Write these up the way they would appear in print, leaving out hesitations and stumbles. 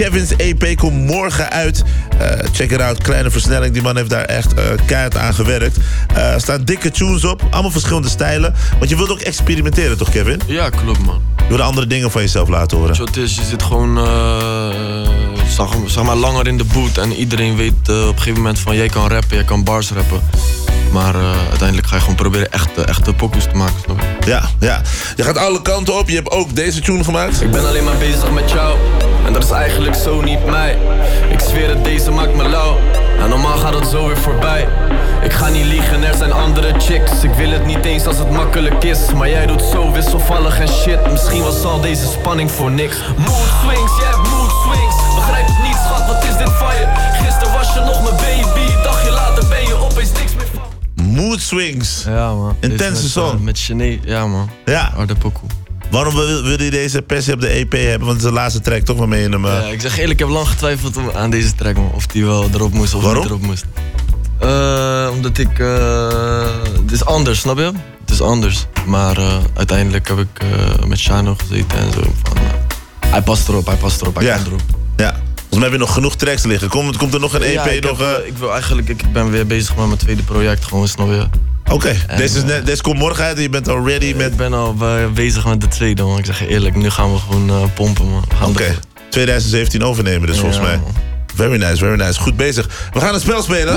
Kevin's EP komt morgen uit. Check it out, kleine versnelling. Die man heeft daar echt keihard aan gewerkt. Er staan dikke tunes op, allemaal verschillende stijlen. Want je wilt ook experimenteren, toch Kevin? Ja, klopt man. Je wil andere dingen van jezelf laten horen. Zo, je zit gewoon zeg maar langer in de boot. En iedereen weet op een gegeven moment van jij kan rappen, jij kan bars rappen. Maar uiteindelijk ga je gewoon proberen echte pokus te maken, snap je? Ja. Je gaat alle kanten op. Je hebt ook deze tune gemaakt. Ik ben alleen maar bezig met jou. En dat is eigenlijk zo niet mij. Ik zweer het, deze maakt me lauw. En normaal gaat het zo weer voorbij. Ik ga niet liegen, er zijn andere chicks. Ik wil het niet eens als het makkelijk is. Maar jij doet zo wisselvallig en shit. Misschien was al deze spanning voor niks. Mood swings, jij hebt mood swings. Begrijp het niet, schat, wat is dit van je? Gisteren was je nog mijn baby. Dagje later ben je opeens niks meer van. Mood swings. Ja man. Intense song. Met Sinead, ja man. Ja. Harde pokoe. Waarom wil je deze per se op de EP hebben? Want het is de laatste track toch waarmee je hem... Ja, ik zeg eerlijk, ik heb lang getwijfeld aan deze track man. Of die wel erop moest of waarom? niet erop moest. Omdat ik... het is anders, snap je? Het is anders. Maar uiteindelijk heb ik met Shano gezeten en zo. Van, hij past erop, hij kan erop. Ja. Volgens mij heb je nog genoeg tracks liggen. Komt er nog een EP? Ja, ik ben weer bezig met mijn tweede project, gewoon, snap je? Oké, deze komt morgen uit en je bent al ready met... Ik ben al bezig met de tweede, man. Ik zeg je eerlijk, nu gaan we gewoon pompen, man. Oké, 2017 overnemen dus volgens mij. Man. Very nice. Goed bezig. We gaan een spel spelen.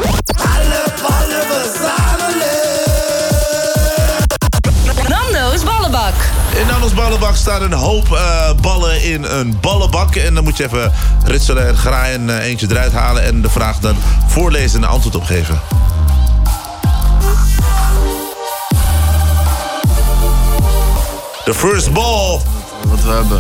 Nando's ballenbak. In Nando's ballenbak staan een hoop ballen in een ballenbak. En dan moet je even ritselen en graaien en eentje eruit halen. En de vraag dan voorlezen en een antwoord op geven. The first ball. Wat we hebben.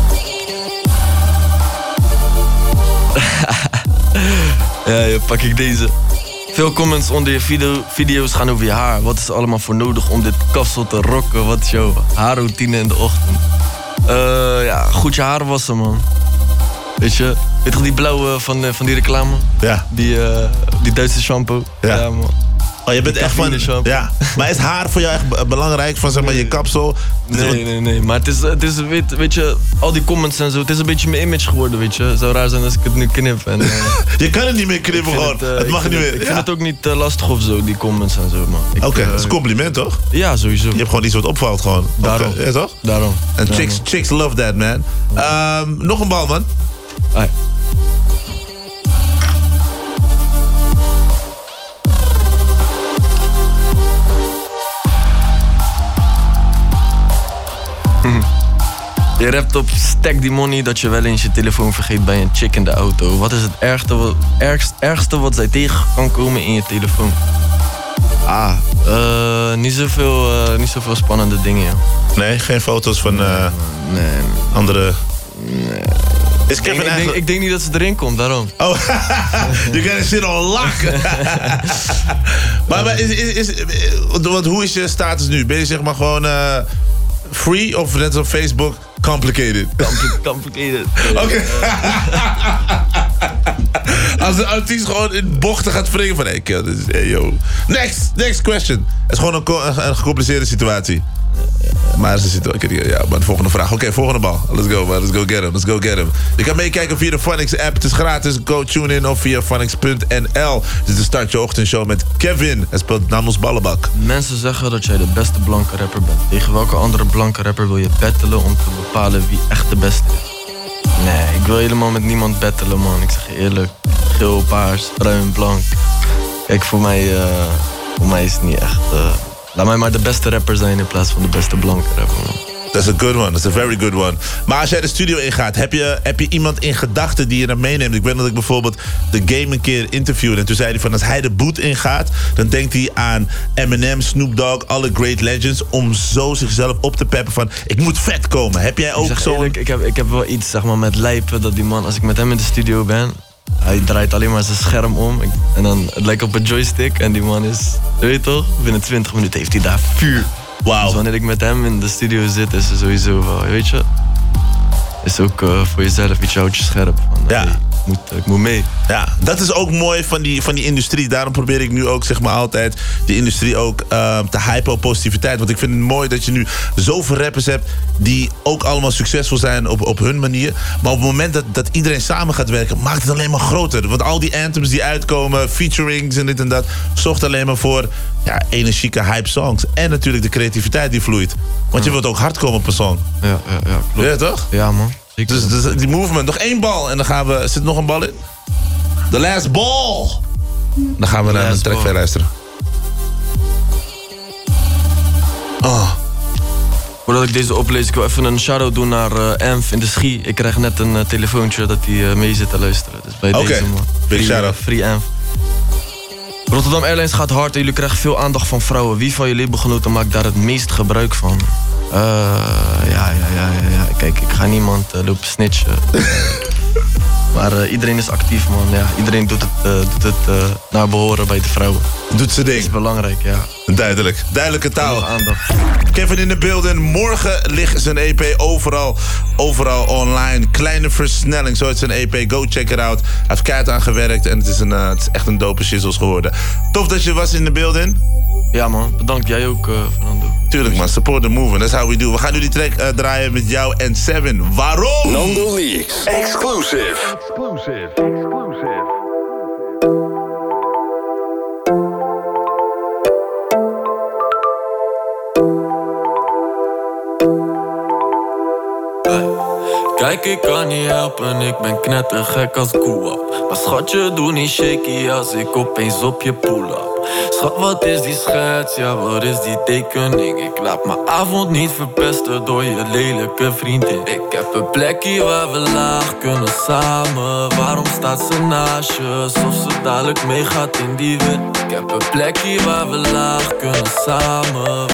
Ja, pak ik deze. Veel comments onder je video's gaan over je haar. Wat is er allemaal voor nodig om dit kapsel te rocken? Wat is jouw haarroutine in de ochtend? Goed je haar wassen, man. Weet je toch die blauwe van die reclame? Ja. Die Duitse shampoo? Ja man. Oh, je bent echt van... Ja. Maar is haar voor jou echt belangrijk? Van zeg maar je kapsel? Nee. Maar het is weet je, al die comments en zo. Het is een beetje mijn image geworden, weet je. Het zou raar zijn als ik het nu knip. En, je kan het niet meer knippen gewoon. Het mag niet meer. Ik vind het ook niet lastig of zo, die comments en zo, man. Oké, dat is een compliment, toch? Ja, sowieso. Je hebt gewoon iets wat opvalt, gewoon. Daarom. Ja, toch? Daarom. En chicks love that, man. Nog een bal, man. Ai. Je rapt op stack die money dat je wel eens je telefoon vergeet bij een chick in de auto. Wat is het ergste wat zij tegen kan komen in je telefoon? Niet zoveel spannende dingen, joh. Nee, geen foto's van Nee. andere... Nee. Is Kevin eigenlijk... Ik denk niet dat ze erin komt, daarom. Oh, you gotta shit on lock. Maar want hoe is je status nu? Ben je zeg maar gewoon free of net op Facebook complicated? Complicated. Oké. Als een artiest gewoon in bochten gaat springen van... Hey, yo. Next question. Het is gewoon een gecompliceerde situatie. Maar de volgende vraag. Oké, volgende bal. Let's go get him. Je kan meekijken via de Phonics app. Het is gratis. Go tune in of via phonics.nl. Dit is de Start Je Ochtendshow met Kevin. Hij speelt Nando's ballenbak. Mensen zeggen dat jij de beste blanke rapper bent. Tegen welke andere blanke rapper wil je battelen om te bepalen wie echt de beste is? Nee, ik wil helemaal met niemand battelen, man. Ik zeg je eerlijk. Geel, paars, bruin, blank. Kijk, voor mij is het niet echt... Laat mij maar de beste rapper zijn in plaats van de beste blanke rapper, man. Dat is een good one. Dat is een very good one. Maar als jij de studio ingaat, heb je iemand in gedachten die je dan meeneemt? Ik weet dat ik bijvoorbeeld The Game een keer interviewde. En toen zei hij van, als hij de boot ingaat, dan denkt hij aan Eminem, Snoop Dogg, alle great legends, om zo zichzelf op te peppen van, ik moet vet komen. Heb jij ook zo'n... Ik heb wel iets, zeg maar, met lijpen, dat die man, als ik met hem in de studio ben, hij draait alleen maar zijn scherm om. En dan, het lijkt op een joystick. En die man is, weet je toch, binnen 20 minuten heeft hij daar vuur. Wauw. Dus wanneer ik met hem in de studio zit, is er sowieso wel, weet je. Is ook voor jezelf iets houtje scherp. Van, ja. ik moet mee. Ja, dat is ook mooi van die industrie. Daarom probeer ik nu ook zeg maar altijd die industrie ook te hypen op positiviteit. Want ik vind het mooi dat je nu zoveel rappers hebt die ook allemaal succesvol zijn op hun manier. Maar op het moment dat iedereen samen gaat werken, maakt het alleen maar groter. Want al die anthems die uitkomen, featurings en dit en dat, zorgt alleen maar voor energieke hype songs. En natuurlijk de creativiteit die vloeit. Want je wilt ook hard komen op een song. Ja, klopt. Ja, toch? Ja, man. Zeker. Dus die movement, nog 1 bal en dan gaan we... Zit er nog een bal in? The last ball! Dan gaan we naar een track verder luisteren. Voordat ik deze oplees, ik wil even een shout-out doen naar Enf in de Schie. Ik krijg net een telefoontje dat hij mee zit te luisteren. Dus bij deze, man. Big shout-out. Free Enf. Rotterdam Airlines gaat hard en jullie krijgen veel aandacht van vrouwen. Wie van je labelgenoten maakt daar het meest gebruik van? Ja. Kijk, ik ga niemand lopen snitchen. Maar iedereen is actief, man. Ja, iedereen doet het naar behoren bij de vrouwen. Doet zijn ding. Dat is belangrijk, ja. Duidelijk. Duidelijke taal. Veel aandacht. Kevin in de building. Morgen ligt zijn EP overal online. Kleine versnelling, zo is zijn EP. Go check it out. Hij heeft keihard aan gewerkt en het is echt een dope shizzles geworden. Tof dat je was in de building. Ja, man. Bedankt. Jij ook, Fernando. Tuurlijk, man. Support the movement. That's how we do. We gaan nu die track draaien met jou en Seven. Waarom? Nando Leaks. Exclusive. Kijk, ik kan niet helpen, ik ben knettergek als koe-up. Maar schatje, doe niet shaky als ik opeens op je pull-up. Schat, wat is die schets? Ja, wat is die tekening? Ik laat mijn avond niet verpesten door je lelijke vriendin. Ik heb een plekje waar we laag kunnen samen. Waarom staat ze naast je? Alsof ze dadelijk meegaat in die wind. Ik heb een plekje waar we laag kunnen samen.